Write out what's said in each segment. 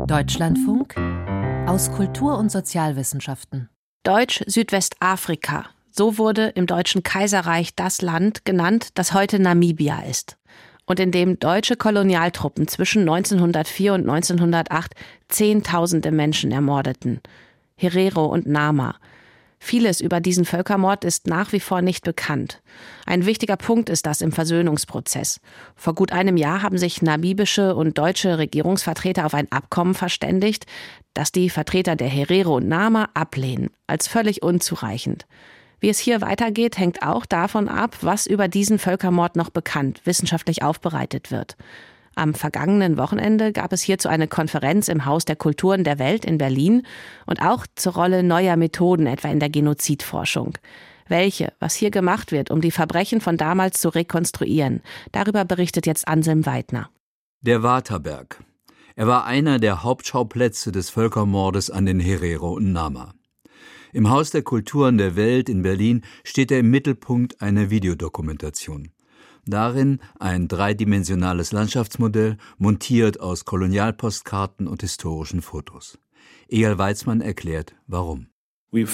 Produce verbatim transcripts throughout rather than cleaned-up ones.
Deutschlandfunk aus Kultur- und Sozialwissenschaften. Deutsch-Südwestafrika. So wurde im Deutschen Kaiserreich das Land genannt, das heute Namibia ist. Und in dem deutsche Kolonialtruppen zwischen neunzehnhundertvier und neunzehnhundertacht Zehntausende Menschen ermordeten. Herero und Nama. Vieles über diesen Völkermord ist nach wie vor nicht bekannt. Ein wichtiger Punkt ist das im Versöhnungsprozess. Vor gut einem Jahr haben sich namibische und deutsche Regierungsvertreter auf ein Abkommen verständigt, das die Vertreter der Herero und Nama ablehnen, als völlig unzureichend. Wie es hier weitergeht, hängt auch davon ab, was über diesen Völkermord noch bekannt, wissenschaftlich aufbereitet wird. Am vergangenen Wochenende gab es hierzu eine Konferenz im Haus der Kulturen der Welt in Berlin und auch zur Rolle neuer Methoden, etwa in der Genozidforschung. Welche, was hier gemacht wird, um die Verbrechen von damals zu rekonstruieren, darüber berichtet jetzt Anselm Weidner. Der Waterberg. Er war einer der Hauptschauplätze des Völkermordes an den Herero und Nama. Im Haus der Kulturen der Welt in Berlin steht er im Mittelpunkt einer Videodokumentation. Darin ein dreidimensionales Landschaftsmodell, montiert aus Kolonialpostkarten und historischen Fotos. Eyal Weizmann erklärt, warum. Wir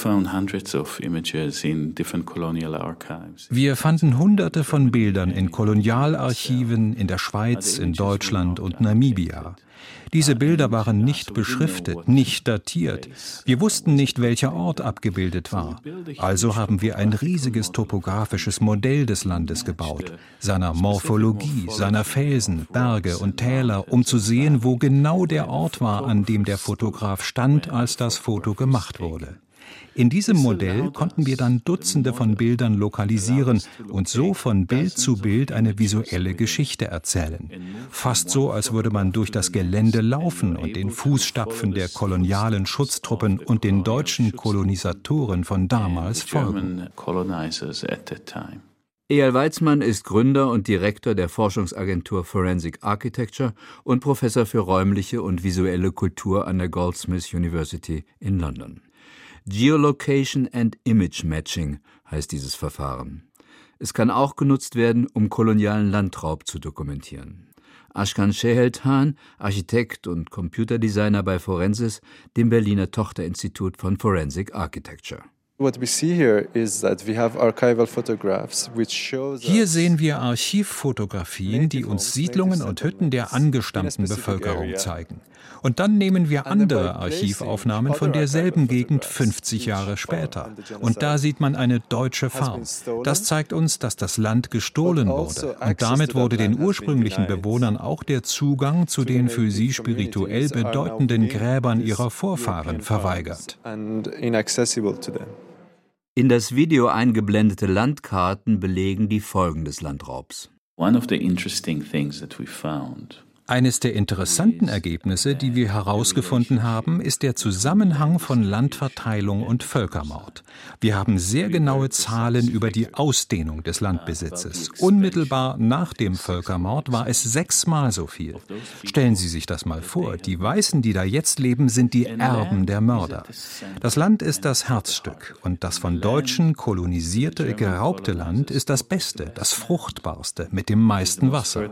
fanden Hunderte von Bildern in Kolonialarchiven in der Schweiz, in Deutschland und Namibia. Diese Bilder waren nicht beschriftet, nicht datiert. Wir wussten nicht, welcher Ort abgebildet war. Also haben wir ein riesiges topografisches Modell des Landes gebaut, seiner Morphologie, seiner Felsen, Berge und Täler, um zu sehen, wo genau der Ort war, an dem der Fotograf stand, als das Foto gemacht wurde. In diesem Modell konnten wir dann Dutzende von Bildern lokalisieren und so von Bild zu Bild eine visuelle Geschichte erzählen. Fast so, als würde man durch das Gelände laufen und den Fußstapfen der kolonialen Schutztruppen und den deutschen Kolonisatoren von damals folgen. Eyal Weizmann ist Gründer und Direktor der Forschungsagentur Forensic Architecture und Professor für räumliche und visuelle Kultur an der Goldsmiths University in London. Geolocation and Image Matching heißt dieses Verfahren. Es kann auch genutzt werden, um kolonialen Landraub zu dokumentieren. Ashkan Sheheltan, Architekt und Computerdesigner bei Forensis, dem Berliner Tochterinstitut von Forensic Architecture. Hier sehen wir Archivfotografien, die uns Siedlungen und Hütten der angestammten Bevölkerung zeigen. Und dann nehmen wir andere Archivaufnahmen von derselben Gegend fünfzig Jahre später. Und da sieht man eine deutsche Farm. Das zeigt uns, dass das Land gestohlen wurde. Und damit wurde den ursprünglichen Bewohnern auch der Zugang zu den für sie spirituell bedeutenden Gräbern ihrer Vorfahren verweigert. In das Video eingeblendete Landkarten belegen die Folgen des Landraubs. One of the interesting things that we found Eines der interessanten Ergebnisse, die wir herausgefunden haben, ist der Zusammenhang von Landverteilung und Völkermord. Wir haben sehr genaue Zahlen über die Ausdehnung des Landbesitzes. Unmittelbar nach dem Völkermord war es sechsmal so viel. Stellen Sie sich das mal vor, die Weißen, die da jetzt leben, sind die Erben der Mörder. Das Land ist das Herzstück und das von Deutschen kolonisierte, geraubte Land ist das Beste, das fruchtbarste, mit dem meisten Wasser.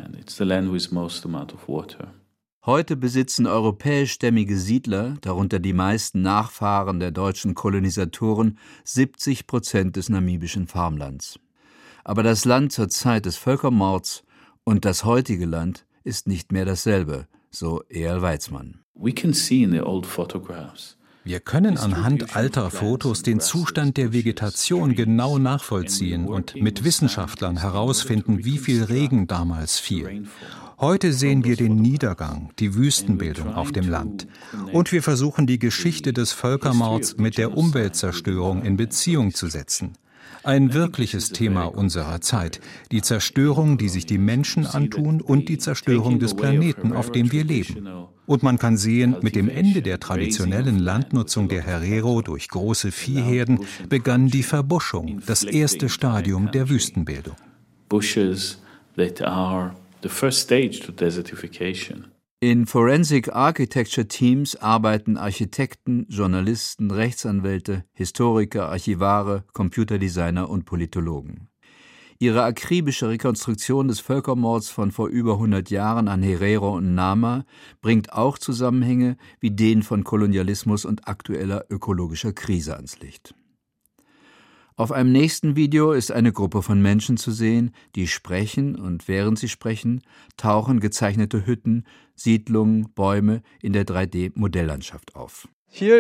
Heute besitzen europäischstämmige Siedler, darunter die meisten Nachfahren der deutschen Kolonisatoren, siebzig Prozent des namibischen Farmlands. Aber das Land zur Zeit des Völkermords und das heutige Land ist nicht mehr dasselbe, so Eyal Weizmann. We can see in the old photographs Wir können anhand alter Fotos den Zustand der Vegetation genau nachvollziehen und mit Wissenschaftlern herausfinden, wie viel Regen damals fiel. Heute sehen wir den Niedergang, die Wüstenbildung auf dem Land. Und wir versuchen, die Geschichte des Völkermords mit der Umweltzerstörung in Beziehung zu setzen. Ein wirkliches Thema unserer Zeit, die Zerstörung, die sich die Menschen antun und die Zerstörung des Planeten, auf dem wir leben. Und man kann sehen, mit dem Ende der traditionellen Landnutzung der Herero durch große Viehherden begann die Verbuschung, das erste Stadium der Wüstenbildung. Bushes that are the first stage to desertification. In Forensic Architecture Teams arbeiten Architekten, Journalisten, Rechtsanwälte, Historiker, Archivare, Computerdesigner und Politologen. Ihre akribische Rekonstruktion des Völkermords von vor über hundert Jahren an Herero und Nama bringt auch Zusammenhänge wie den von Kolonialismus und aktueller ökologischer Krise ans Licht. Auf einem nächsten Video ist eine Gruppe von Menschen zu sehen, die sprechen und während sie sprechen, tauchen gezeichnete Hütten, Siedlungen, Bäume in der drei D-Modelllandschaft auf.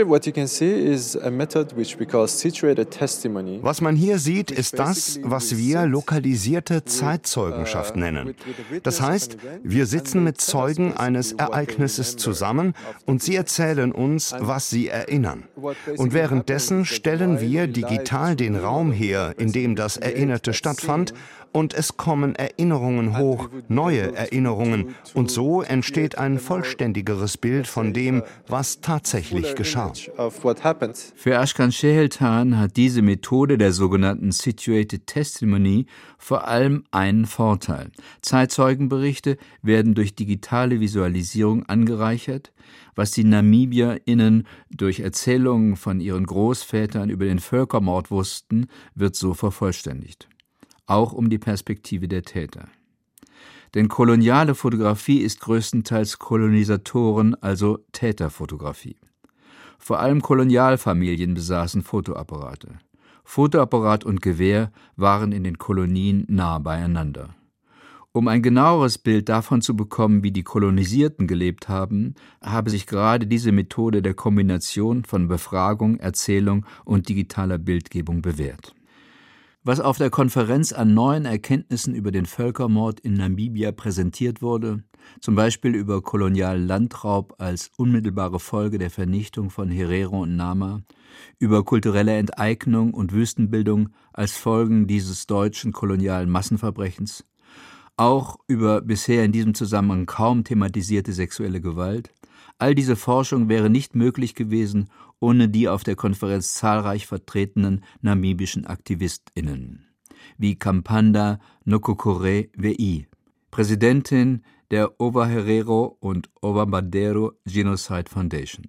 Was man hier sieht, ist das, was wir lokalisierte Zeitzeugenschaft nennen. Das heißt, wir sitzen mit Zeugen eines Ereignisses zusammen und sie erzählen uns, was sie erinnern. Und währenddessen stellen wir digital den Raum her, in dem das Erinnerte stattfand, und es kommen Erinnerungen hoch, neue Erinnerungen, und so entsteht ein vollständigeres Bild von dem, was tatsächlich geschah. Für Ashkan Sheheltan hat diese Methode der sogenannten Situated Testimony vor allem einen Vorteil. Zeitzeugenberichte werden durch digitale Visualisierung angereichert, was die NamibierInnen durch Erzählungen von ihren Großvätern über den Völkermord wussten, wird so vervollständigt. Auch um die Perspektive der Täter. Denn koloniale Fotografie ist größtenteils Kolonisatoren, also Täterfotografie. Vor allem Kolonialfamilien besaßen Fotoapparate. Fotoapparat und Gewehr waren in den Kolonien nah beieinander. Um ein genaueres Bild davon zu bekommen, wie die Kolonisierten gelebt haben, habe sich gerade diese Methode der Kombination von Befragung, Erzählung und digitaler Bildgebung bewährt. Was auf der Konferenz an neuen Erkenntnissen über den Völkermord in Namibia präsentiert wurde, zum Beispiel über kolonialen Landraub als unmittelbare Folge der Vernichtung von Herero und Nama, über kulturelle Enteignung und Wüstenbildung als Folgen dieses deutschen kolonialen Massenverbrechens, auch über bisher in diesem Zusammenhang kaum thematisierte sexuelle Gewalt. All diese Forschung wäre nicht möglich gewesen ohne die auf der Konferenz zahlreich vertretenen namibischen AktivistInnen, wie Kampanda Nokokore-Wei, Präsidentin der Ova Herero und Ova Badeero Genocide Foundation.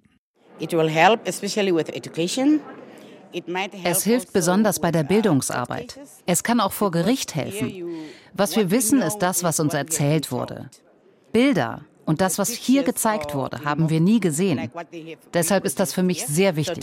Es hilft besonders bei der Bildungsarbeit. Es kann auch vor Gericht helfen. Was wir wissen, ist das, was uns erzählt wurde. Bilder und das, was hier gezeigt wurde, haben wir nie gesehen. Deshalb ist das für mich sehr wichtig.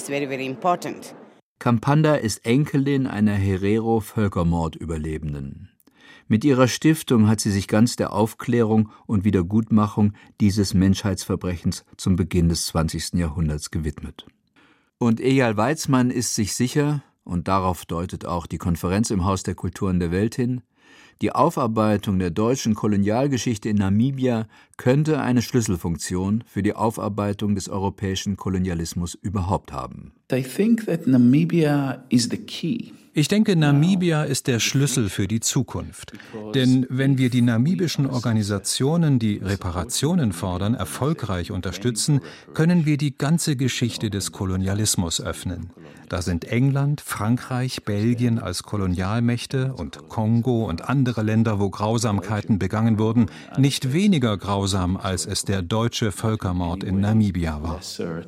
Kampanda ist Enkelin einer Herero-Völkermord-Überlebenden. Mit ihrer Stiftung hat sie sich ganz der Aufklärung und Wiedergutmachung dieses Menschheitsverbrechens zum Beginn des zwanzigsten Jahrhunderts gewidmet. Und Eyal Weizmann ist sich sicher, und darauf deutet auch die Konferenz im Haus der Kulturen der Welt hin, die Aufarbeitung der deutschen Kolonialgeschichte in Namibia könnte eine Schlüsselfunktion für die Aufarbeitung des europäischen Kolonialismus überhaupt haben. I think that Namibia is the key. Ich denke, Namibia ist der Schlüssel für die Zukunft. Denn wenn wir die namibischen Organisationen, die Reparationen fordern, erfolgreich unterstützen, können wir die ganze Geschichte des Kolonialismus öffnen. Da sind England, Frankreich, Belgien als Kolonialmächte und Kongo und andere Länder, wo Grausamkeiten begangen wurden, nicht weniger grausam, als es der deutsche Völkermord in Namibia war.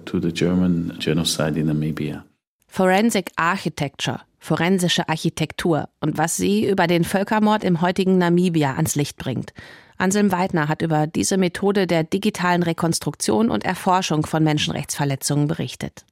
Forensic Architecture, forensische Architektur und was sie über den Völkermord im heutigen Namibia ans Licht bringt. Anselm Weidner hat über diese Methode der digitalen Rekonstruktion und Erforschung von Menschenrechtsverletzungen berichtet.